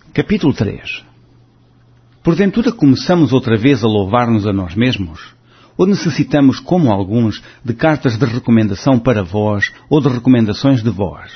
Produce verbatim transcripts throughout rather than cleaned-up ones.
Capítulo três. Porventura começamos outra vez a louvar-nos a nós mesmos? Ou necessitamos, como alguns, de cartas de recomendação para vós ou de recomendações de vós?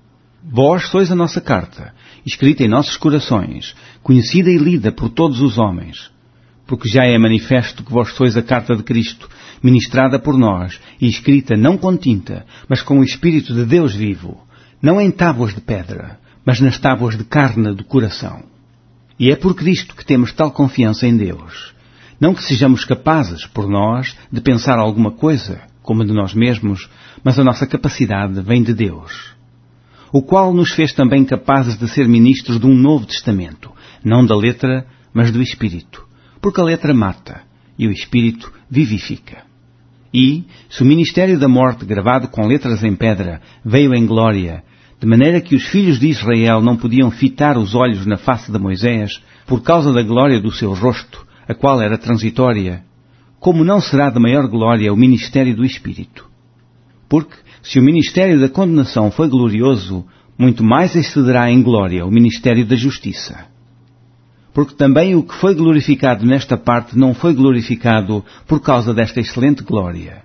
Vós sois a nossa carta, escrita em nossos corações, conhecida e lida por todos os homens. Porque já é manifesto que vós sois a carta de Cristo, ministrada por nós e escrita não com tinta, mas com o Espírito de Deus vivo, não em tábuas de pedra, mas nas tábuas de carne do coração. E é por Cristo que temos tal confiança em Deus. Não que sejamos capazes, por nós, de pensar alguma coisa, como de nós mesmos, mas a nossa capacidade vem de Deus, o qual nos fez também capazes de ser ministros de um novo testamento, não da letra, mas do Espírito, porque a letra mata, e o Espírito vivifica. E, se o ministério da morte, gravado com letras em pedra, veio em glória, de maneira que os filhos de Israel não podiam fitar os olhos na face de Moisés, por causa da glória do seu rosto, a qual era transitória, como não será de maior glória o ministério do Espírito? Porque, se o ministério da condenação foi glorioso, muito mais excederá em glória o ministério da justiça. Porque também o que foi glorificado nesta parte não foi glorificado por causa desta excelente glória.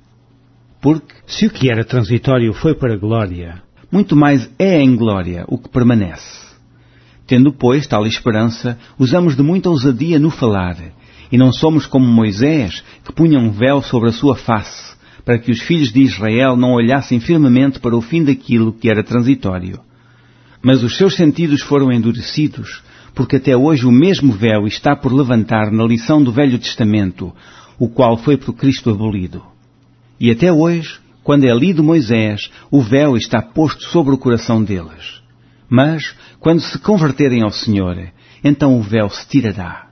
Porque, se o que era transitório foi para glória, muito mais é em glória o que permanece. Tendo, pois, tal esperança, usamos de muita ousadia no falar, e não somos como Moisés, que punha um véu sobre a sua face, para que os filhos de Israel não olhassem firmemente para o fim daquilo que era transitório. Mas os seus sentidos foram endurecidos, porque até hoje o mesmo véu está por levantar na lição do Velho Testamento, o qual foi por Cristo abolido. E até hoje, quando é lido Moisés, o véu está posto sobre o coração deles. Mas, quando se converterem ao Senhor, então o véu se tirará.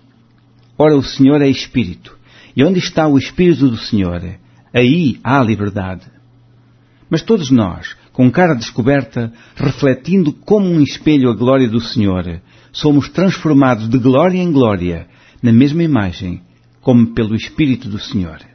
Ora, o Senhor é Espírito, e onde está o Espírito do Senhor, aí há liberdade. Mas todos nós, com cara descoberta, refletindo como um espelho a glória do Senhor, somos transformados de glória em glória, na mesma imagem, como pelo Espírito do Senhor.